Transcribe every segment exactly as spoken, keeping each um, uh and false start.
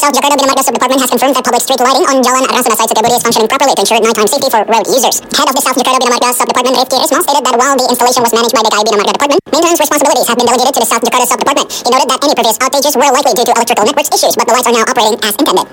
South Jakarta Bina Marga Subdepartment has confirmed that public street lighting on Jalan Rasuna Said Setiabudi is functioning properly to ensure nighttime safety for road users. Head of the South Jakarta Bina Marga Subdepartment, Rifki Rismal, stated that while the installation was managed by the K I Bina Marga Department, maintenance responsibilities have been delegated to the South Jakarta Subdepartment. He noted that any previous outages were likely due to electrical networks issues, but the lights are now operating as intended.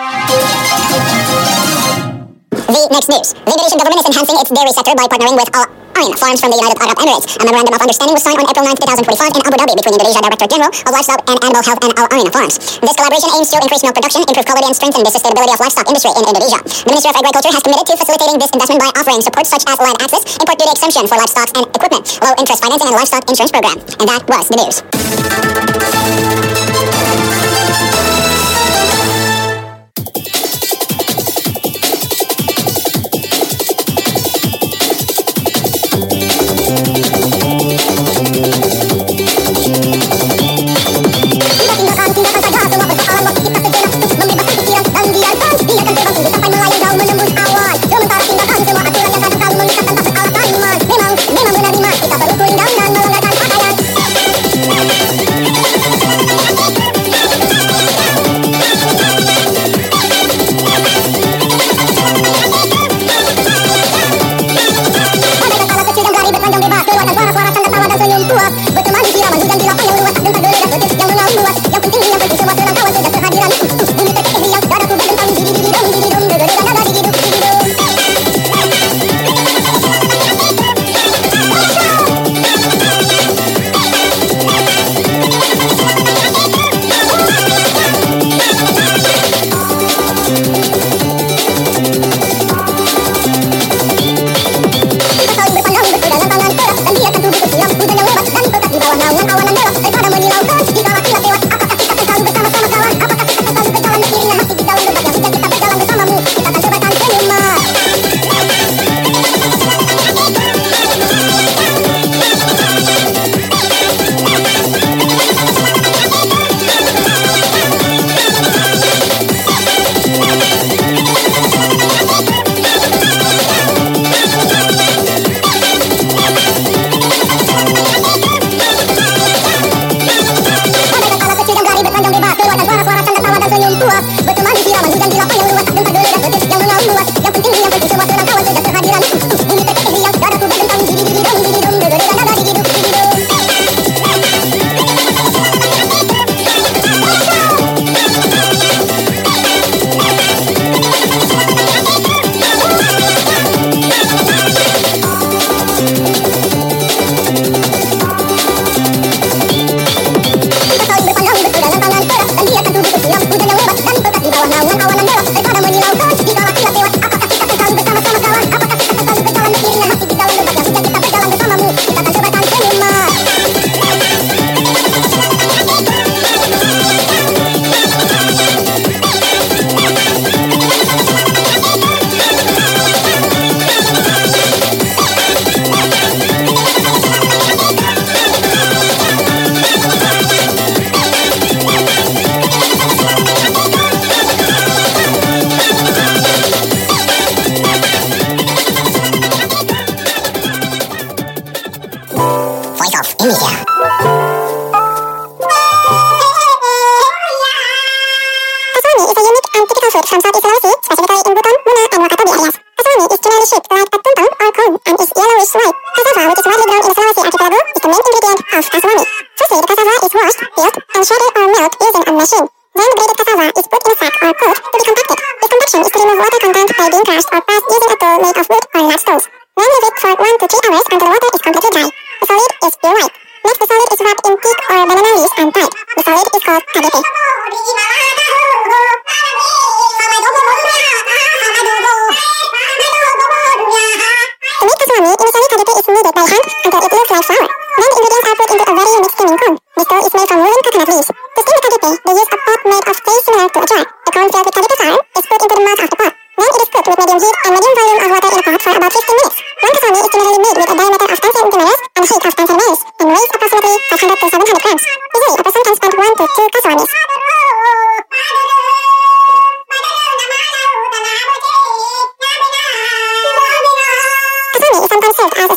The next news. The Indonesian government is enhancing its dairy sector by partnering with Al Ain Farms from the United Arab Emirates. A memorandum of understanding was signed on April ninth, twenty twenty-five in Abu Dhabi between Indonesia Director General of Livestock and Animal Health and Al Ain Farms. This collaboration aims to increase milk production, improve quality, and strengthen the sustainability of livestock industry in Indonesia. The Ministry of Agriculture has committed to facilitating this investment by offering support such as land access, import duty exemption for livestock and equipment, low interest financing, and livestock insurance program. And that was the news.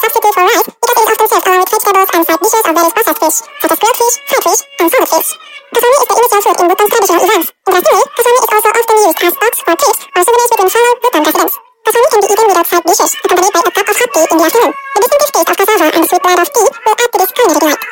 vegetables and side dishes of various processed fish, such as grilled fish, fried fish, and salted fish. Kasami is the usual food in Bhutan's traditional events. Interestingly, kasami is also often used as box or cakes or souvenirs between fellow Bhutan residents. Kasami can be eaten without side dishes, accompanied by a cup of hot tea in the afternoon. The distinctive taste of cassava and the sweet blend of tea will add to this culinary delight.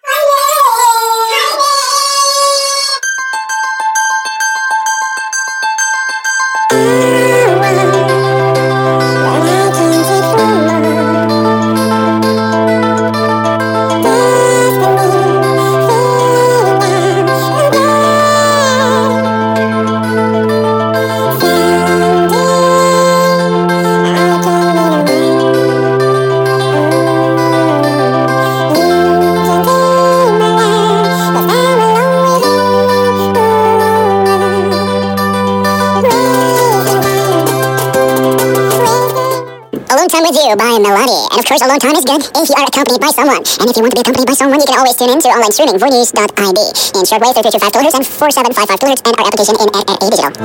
Alone Time with You by Melody. And of course, alone time is good if you are accompanied by someone. And if you want to be accompanied by someone, you can always tune in to online streaming, voinews dot I D. In shortwave, three two two five kilohertz and four seven five five kilohertz, and our application in N R A Digital.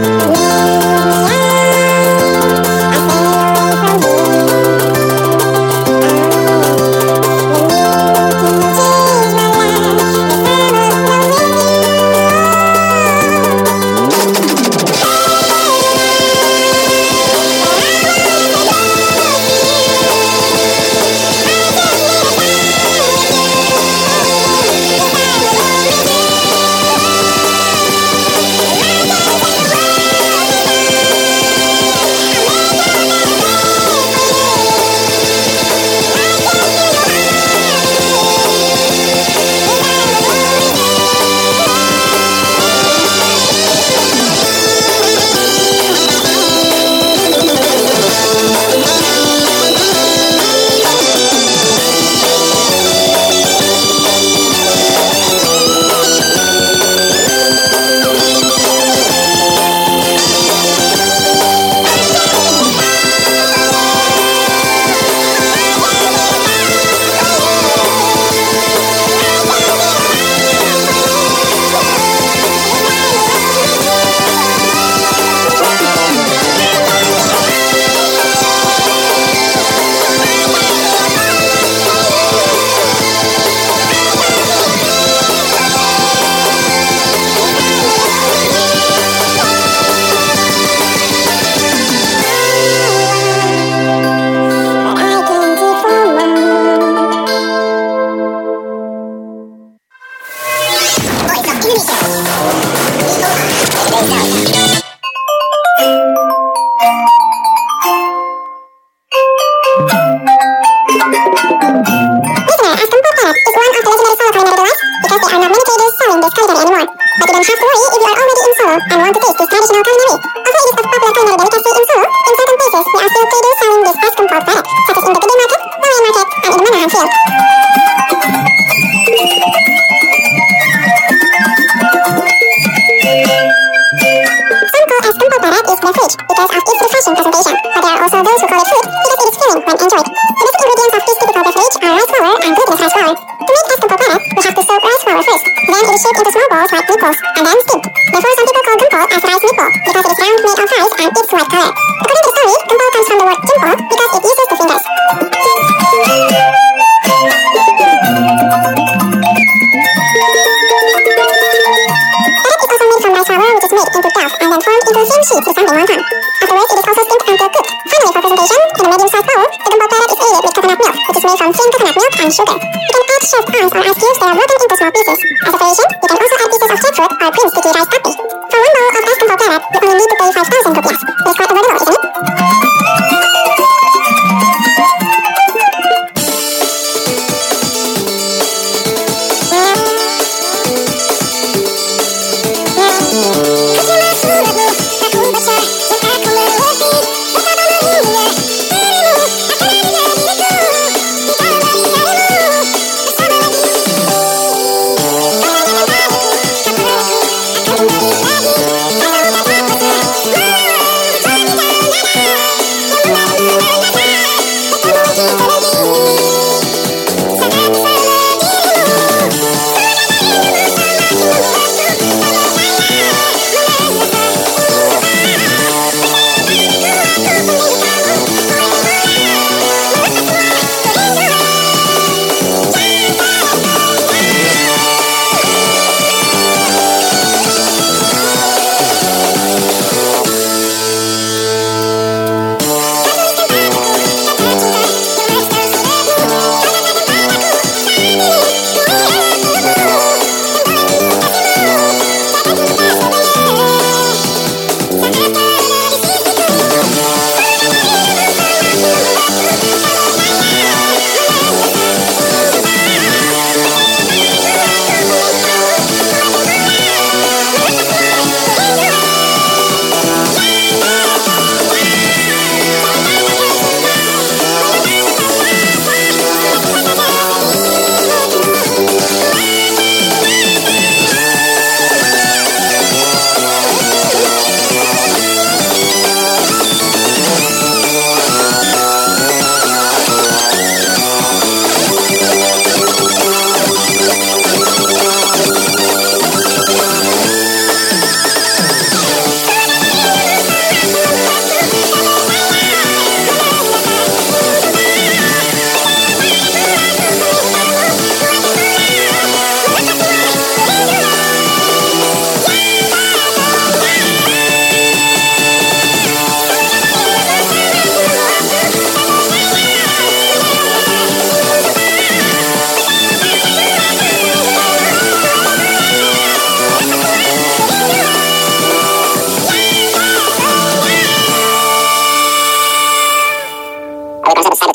Thank you.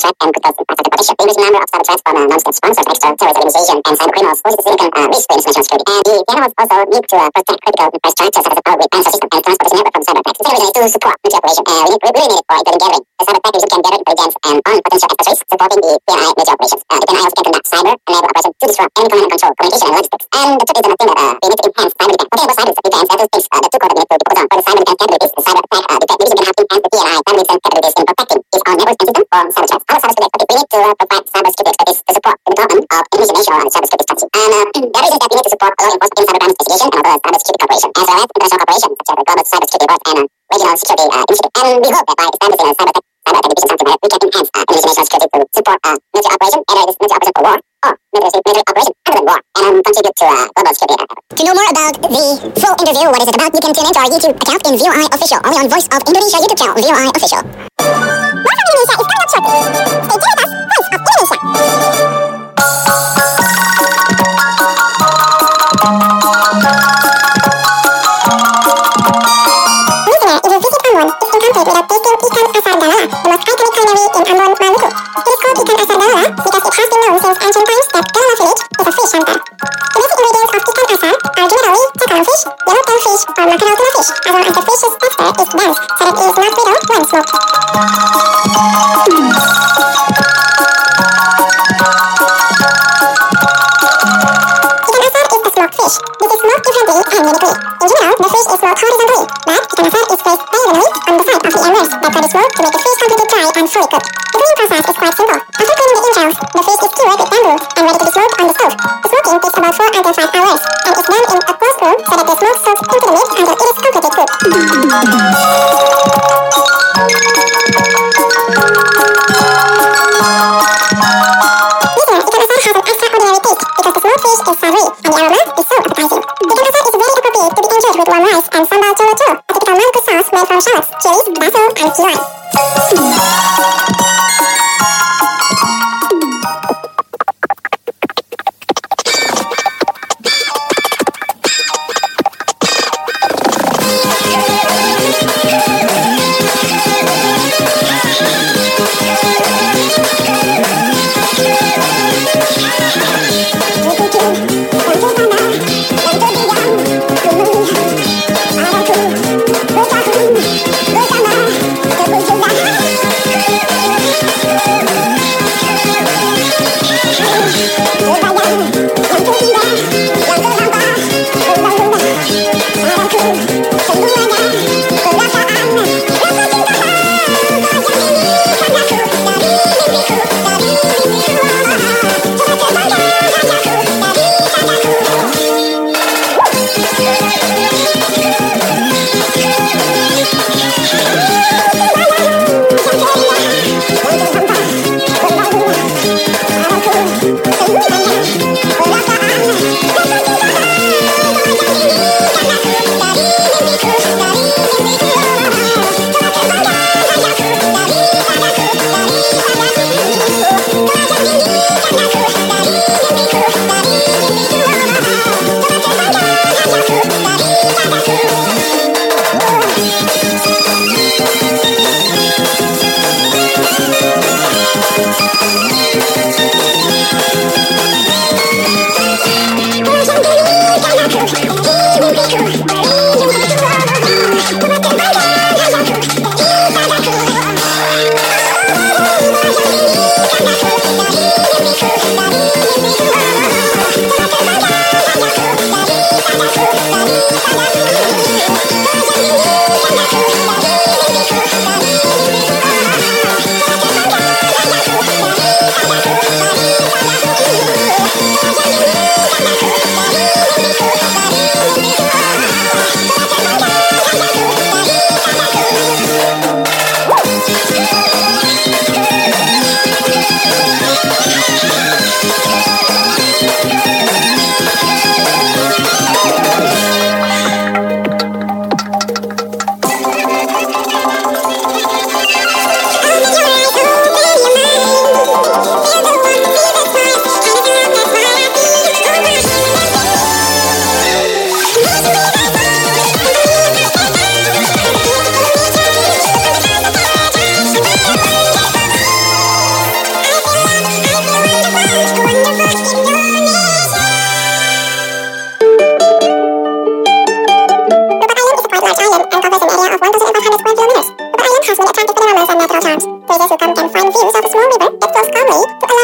threat and could cause infrastructure protection. The increasing number of cyber threats from uh, non-state sponsors, extra terrorist organizations, and cyber criminals poses a significant uh, risk to international security. And the generals also need to uh, protect critical infrastructure such as the power grid, answer system, and transportation network from cyber attacks. The second reason is to support military operation. Uh, we, need, we really need it for including gathering. The cyber attack division can gather intelligence and on potential adversaries, supporting the P N I military operations. Uh, the P N I also can conduct cyber-enabled operations to disrupt enemy command and control, communication, and logistics. And the third is another thing that uh, we need to enhance cyber defense. Talking about cyber defense, that is things uh, the two core that we need to focus on. For the cyber defense capabilities, the cyber attack uh, defense division can have to enhance the P N I cyber defense capabilities in protecting its own networks and systems from cyber threats. Our cybersecurity expertise, we need to uh, provide cybersecurity expertise to support the development of Indonesian national cybersecurity strategy. And uh, that reason that we need to support law enforcement in cyber crime investigation and other cybersecurity cooperation, as well as international cooperation such as the Global Cybersecurity Board and uh, Regional Security uh, Initiative. And we hope that by establishing a cyber attack cyber attack division something like we can enhance uh, Indonesian national security to support uh, military operation, whether it is military operation for war or military, military operation other than war, and um, contribute to uh, global security. To know more about the full interview, what is it about, you can tune into our YouTube account in V O I Official, only on Voice of Indonesia YouTube channel, V O I Official. More from Indonesia is coming up shortly. Stay tuned with us, Voice of Indonesia. Without tasting ikan asar dalala, the most iconic culinary in Ambon, Maluku. It is called ikan asar dalala because it has been known since ancient times that Dalala village is a fish hunter. The basic ingredients of ikan asar are generally cakalo fish, yellowtail fish, or mackerel tuna fish, as long as the fish's texture is dense so that it is not brittle when smoked. Ikan asar is a smoked fish. This is smoked differently and uniquely. In general, the fish is smoked horizontally, but ikan asar is placed diagonally on the side of the embers that can be smoked to make the fish completely dry and fully cooked. The cooking process is quite simple. After cleaning the entrails, the fish is skewered with bamboo and ready to be smoked on the stove. The smoking takes about four until five hours and is done in a closed room so that the smoke soaks into the meat until it is completely cooked. Listener, ikan asar has an extraordinary taste because the smoked fish is savory and the aroma is so appetizing. Ikan asar is very appropriate to be enjoyed with warm rice and sambal cholo cholo, a typical Maluku sauce made from shallots, chilies, basil, and kiloan. Go,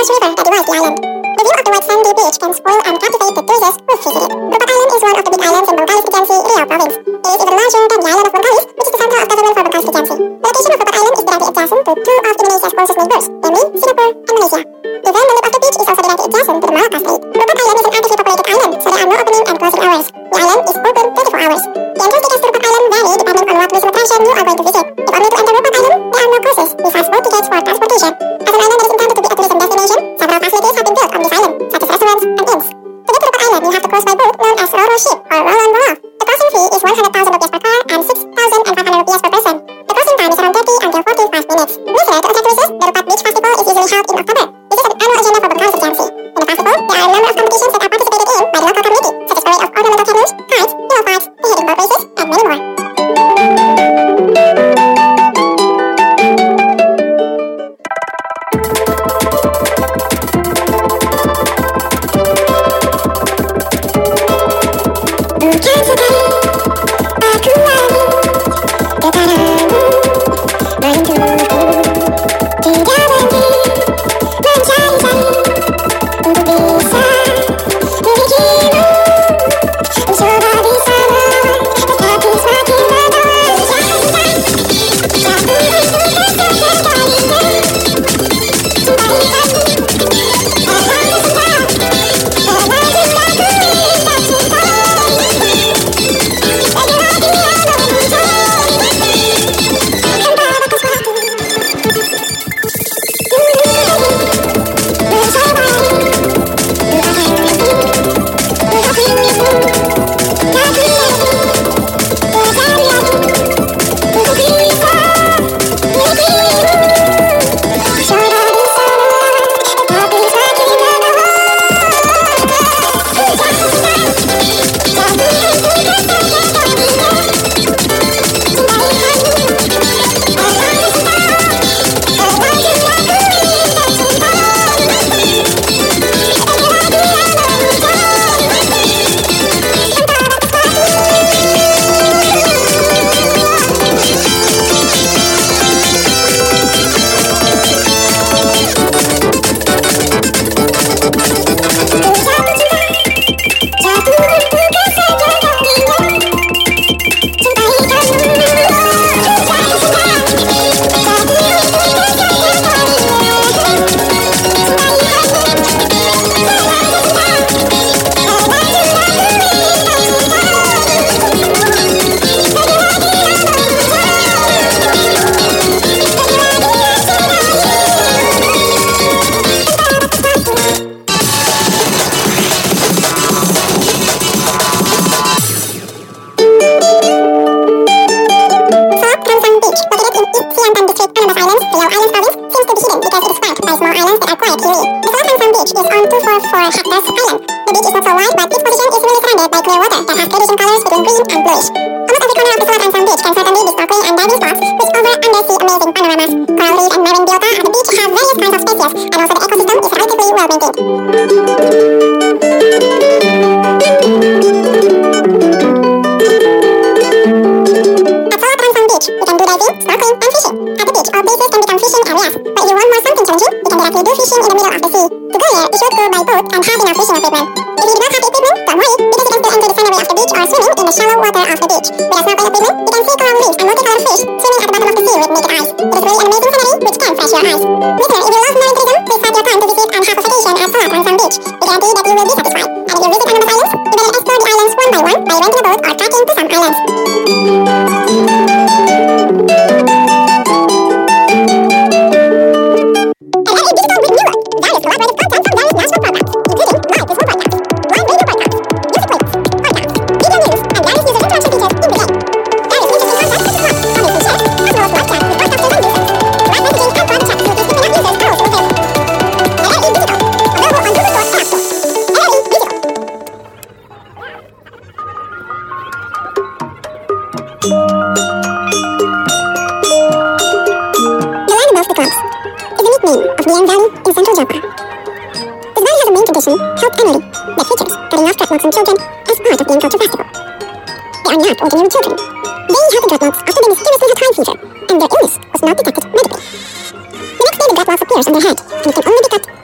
large river that divides the island. The view of the white sandy beach can spoil and captivate the tourists who visit it. Rupat Island is one of the big islands in Bengkalis Regency, Riau Province. It is even larger than the island of Bengkalis, which is the center of government for Bengkalis Regency. The location of Rupat Island is directly adjacent to two of Indonesia's closest neighbors, namely Singapore and Malaysia. The very lip of the beach is also directly adjacent to the Malacca Strait. Rupat Island is an actively populated island, so there are no opening and closing hours. The island is open twenty-four hours. The entrance tickets to Rupat Island vary depending on what tourism attraction you are going to visit. If only to enter Rupat Island, there are no cruises, besides boat tickets for transportation. As an island that is intended to be a tourism destination, several facilities have been built on this island, such as restaurants and inns. To get to Rupat Island, you have to cross by boat known as Ro-Ro ship or roll-on roll-off. The crossing fee is one hundred thousand rupiah per car and six thousand five hundred rupiah per person. The crossing time is around thirty until forty-five minutes. This year, to attract tourists, the Rupat Beach Festival is usually held in October. This is an annual agenda for Bengkalis Regency. In the festival, there are a number of competitions that are participated in by the local community, such as parade of ornamental canoes, kites, hero fights, beheading boat races, and many more.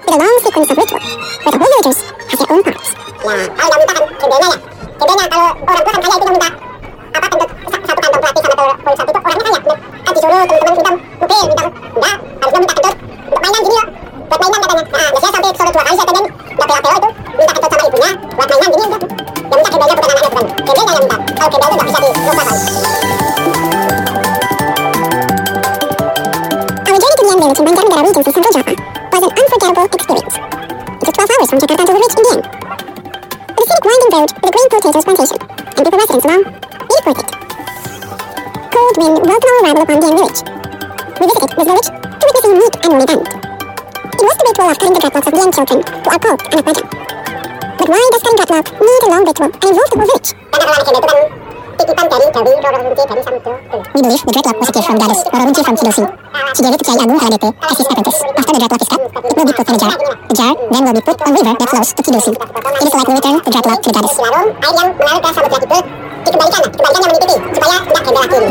with a long sequence of ritual, where the whole villagers have their own parts. Ya, kalau nggak minta kan gembelnya ya. Gembelnya kalau orang tua kan kaya itu yang minta apa bentuk satu kantong plastik sama telur sapi itu orangnya kaya. Kan disuruh teman-teman minta mobil, minta enggak, harusnya minta kentut untuk mainan gini loh. Buat mainan katanya. Nah, biasanya sampai sore dua kali saya temen nggak bela-bela itu minta kentut sama ibunya buat mainan gini udah. Yang minta gembelnya bukan anaknya bukan. Gembelnya yang minta. Kalau gembel itu nggak bisa dilupakan. Village in Banjarnegara region in central Java was an unforgettable experience. It took twelve hours from Jakarta to reach in the end. The scenic winding road with a green potatoes plantation and people residents along made it worth it. Cold wind welcomed our arrival upon Dieng village. We visited this village to witness a unique annual event. It was the ritual of cutting the dreadlocks of Dieng children who are called anak bajang. But why does cutting dreadlock need a long ritual and involve the whole village? Titipan dari Dewi Roro Runci dari Samudro. We believe the dreadlock was a gift from goddess Roro Runci from Sidosi. She gave it to Kiai Agung Haradete as his apprentice. After the dreadlock is cut, it will be put in a jar. The jar then will be put on river that flows to Sidosi. It is like we return the dreadlock to the goddess. Lalu air yang mengalir ke samudra itu dikembalikan, dikembalikan yang menitipi supaya tidak gembel lagi.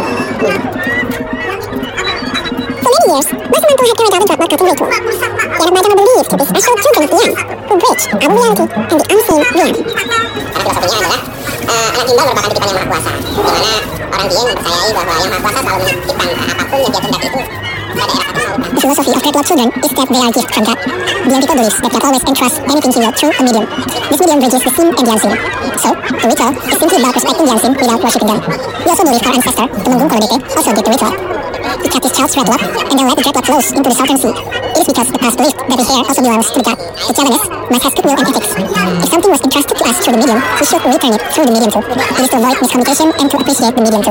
For many years, Wasamanto had carried out the dreadlock cutting ritual. The anak bajang are believed to be special children of the Yang, who bridge our reality and the unseen reality. Karena filosofinya adalah Uh, anak gimbal merupakan titipan yang maha kuasa, di mana orang Dieng mempercayai bahwa yang maha kuasa selalu menitipkan uh, apapun yang dia kehendaki itu pada era satu maupun. The philosophy of dreadlock children is that they are gifts from God. Dieng people believes that God always entrusts anything he will through a medium. This medium bridges the seen and the unseen. So, the ritual is simply about respecting the unseen without worshipping them. We also believe our ancestor, Tumenggung Kolodete, also did the ritual. He kept his child's dreadlock and then let the dreadlock flows into the southern sea. It is because the past believed that his hair also belongs to the god. The Javanese must have goodwill and ethics. If something was entrusted to us through the medium, we should return it through the medium too. It is to avoid miscommunication and to appreciate the medium too.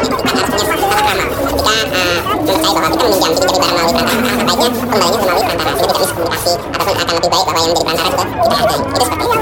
Ketika uh, mempercayai bahwa kita meminjam jadi dari barang melalui perantara, sebaiknya kembalinya melalui perantara sehingga tidak miskomunikasi ataupun akan lebih baik bahwa yang menjadi perantara juga kita hargai. Itu seperti itu.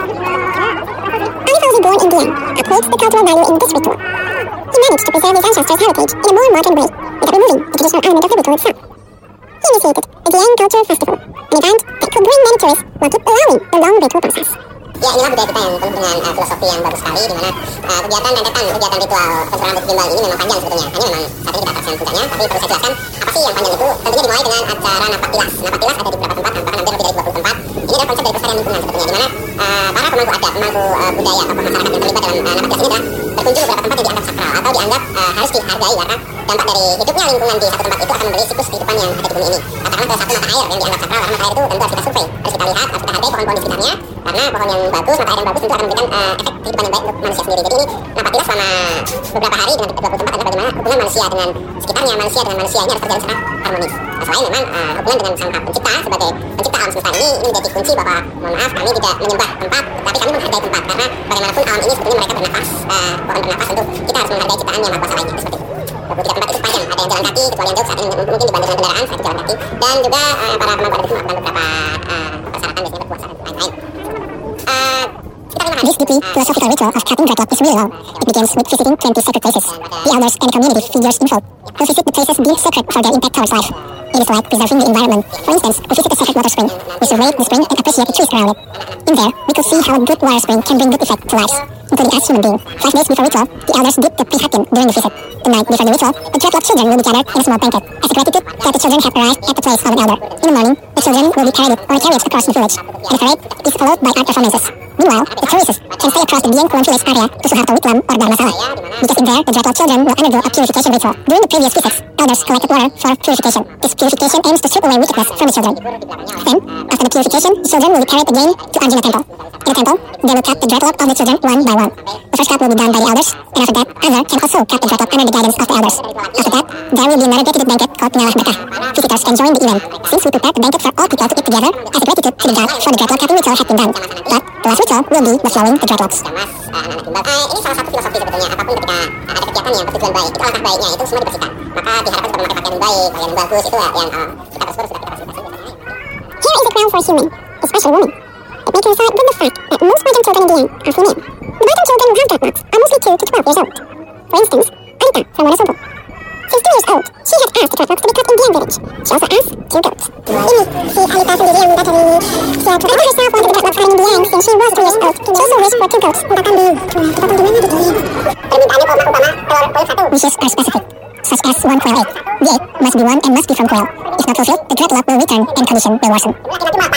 Alifauzi born in Dieng upholds the cultural value in this ritual. He managed to preserve his ancestors' heritage in a more modern way without removing the traditional element of the ritual itself. He initiated the Dieng Culture Festival, an event that could bring many tourists while keep allowing the long ritual process. Ya, inilah budaya kita yang penuh dengan uh, filosofi yang bagus sekali, di mana uh, kegiatan rentetan kegiatan ritual pencurahan rambut gimbal ini memang panjang sebetulnya. Hanya memang saat ini kita atraksikan puncaknya, tapi perlu saya jelaskan apa sih yang panjang itu. Tentunya dimulai dengan acara napak tilas. Napak tilas ada di beberapa tempat, bahkan hampir lebih dari dua puluh tempat. Ini adalah konsep dari pelestarian lingkungan sebetulnya, di mana uh, para pemangku adat, pemangku uh, budaya ataupun masyarakat yang terlibat dalam uh, napak tilas ini adalah berkunjung beberapa tempat yang dianggap sakral atau dianggap uh, harus dihargai karena dampak dari hidupnya lingkungan di satu tempat itu akan memberi siklus kehidupan yang ada di bumi ini. Katakanlah ke satu mata air yang dianggap sakral, karena mata air itu tentu harus kita survei, harus kita lihat, harus kita hargai pohon-pohon di sekitarnya, karena pohon yang bagus, mata air yang bagus tentu akan memberikan uh, efek kehidupan yang baik untuk manusia sendiri. Jadi ini napak tilas selama beberapa hari dengan dua puluh tempat adalah bagaimana hubungan manusia dengan sekitarnya, manusia dengan manusia ini harus terjalin secara harmonis. Nah, selain memang uh, hubungan dengan sang pencipta sebagai pencipta alam semesta ini, ini menjadi kunci bahwa mohon maaf kami tidak menyembah tempat, tapi kami menghargai tempat, karena bagaimanapun alam ini sebetulnya mereka bernafas, uh, pohon bernafas, tentu kita harus menghargai ciptaan yang maha kuasa lainnya. Seperti itu. dua puluh tiga tempat itu sepanjang, ada yang jalan kaki, kecuali yang jauh saat ini mungkin dibantu dengan kendaraan, saat itu jalan kaki, dan juga uh, para pemangku adat itu melakukan beberapa uh, persyaratan biasanya berpuasa dan lain-lain. Uh, This deeply philosophical ritual of cutting dreadlock is really long. It begins with visiting twenty sacred places. The elders and community figures involved will visit the places deemed sacred for their impact towards life. It is like preserving the environment. For instance, we visit a sacred water spring. We survey the spring and appreciate the trees around it. In there, we could see how a good water spring can bring good effect to lives, including us human beings. Five days before ritual, the elders did the prihatin during the visit. The night before the ritual, the dreadlock children will be gathered in a small banquet as a gratitude that the children have arrived at the place of an elder. In the morning, the children will be paraded or carried across the village, and the parade is followed by art performances. Meanwhile, the tourists can stay across the Dieng Kulon village area to Suharto Witlam or Dharmasala, because in there, the dreadlock children will undergo a purification ritual. During the previous visits, elders collected water for purification. This purification aims to strip away wickedness from the children. Then, after the purification, the children will be carried again to Anjuna temple. In the temple, they will cut the dreadlock of the children one by one. The first cut will be done by the elders, and after that, other can also cut the dreadlock under the guidance of the elders. After that, there will be another dedicated banquet called Pengalah Berkah. Visitors can join the event, since we prepared the banquet for all people to eat together as a gratitude to the god for the dreadlock cutting ritual had been done. But the last ritual will be the flowing the dreadlocks. Anak-anak gimbal, uh, ini salah satu filosofi sebetulnya. Apapun ketika uh, ada kegiatan yang bertujuan baik, itu alangkah baiknya itu semua dibersihkan. Maka diharapkan kita memakai pakaian yang baik, pakaian yang bagus, itu uh, yang uh, kita tersebut sudah kita fasilitasi. Here is a crown for human, especially women. It may coincide with the fact that most bajang children in Dieng are female. The bajang children who have dreadlocks are mostly two to twelve years old. For instance, Anita from Wonosobo. Since two years old, she had asked the dreadlocks to be cut in Dieng village. She also asked two goats. Ini si Anita sendiri yang minta dari si Anita herself wanted the dreadlocks cutting in Dieng since she was two years old. She also wished for two goats. Minta kambing. Kita gimana di Dieng? Permintaannya kalau utama telur telur satu. Wishes are specific, such as one quail egg. The egg must be one and must be from quail. If not fulfilled, the dreadlock will return and condition will worsen. Laki-laki mah para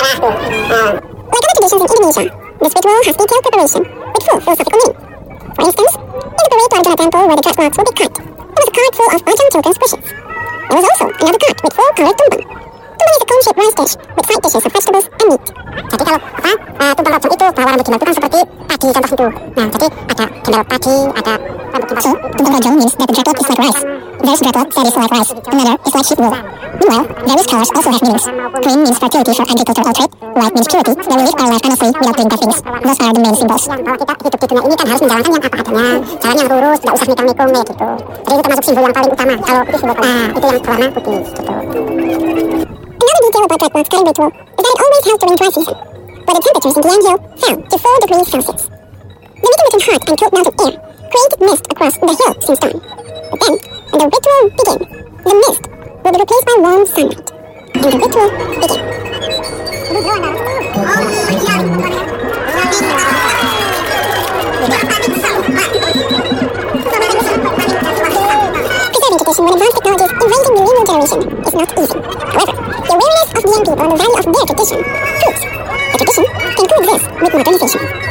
Like other traditions in Indonesia, this ritual has detailed preparation with full philosophical meaning. For instance, in the parade to Arjuna temple where the church locks will be cut, there was a cart full of Ajahn children's wishes. There was also another cart with full colored tumpeng. Tumpeng is a cone-shaped rice dish with side dishes of vegetables and meat. Jadi kalau apa uh, tumpeng rojong itu bahwa rambut gimbal itu kan seperti padi contoh itu. Nah, jadi ada gimbal padi, ada rambut gimbal. So, tumpeng rojong means that the dreadlock is like rice. There's dreadlock that is like rice. Another is like sheep wool. Meanwhile, various colors also have meanings. Green means fertility for agricultural trade. White means purity, that we live our life honestly without doing bad things. Those are the main symbols. Bahwa kita hidup di dunia ini kan harus menjalankan yang apa adanya, jalan yang lurus, tidak usah mikul-mikul kayak gitu. Jadi itu termasuk simbol yang paling utama. Kalau itu simbol ah, itu yang berwarna putih gitu. Another detail about dreadlock's cutting ritual is that it always held during dry season, where the temperatures in Gyeonggi fell to four degrees Celsius. The meeting between hot and cold mountain air created mist across the hill since dawn. But then, when the ritual began, the mist will be replaced by warm sunlight, and the ritual began. Preserving tradition when advanced technologies invading the millennial generation is not easy. However, the awareness of the young people on the value of their tradition proves the tradition can coexist with modernization.